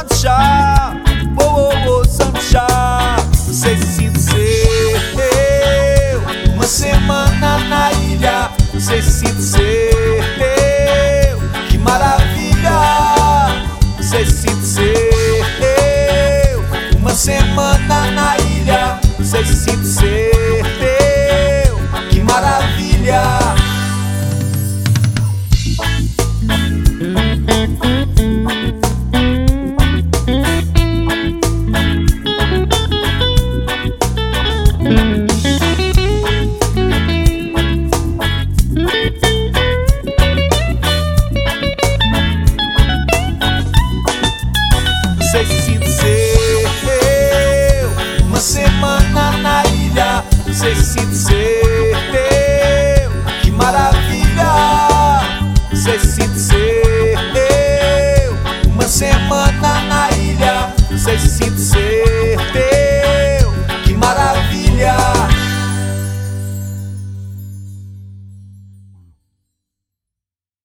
Sanchá, Sanchá. Você sinta seu, uma semana na ilha. Você sinta seu, que maravilha. Você sinta seu, uma semana na ilha. Você sinta seu, que maravilha. Você sinta seu, uma semana na ilha. Você sinta seu, que maravilha. Você sinta seu, uma semana na ilha. Você sinta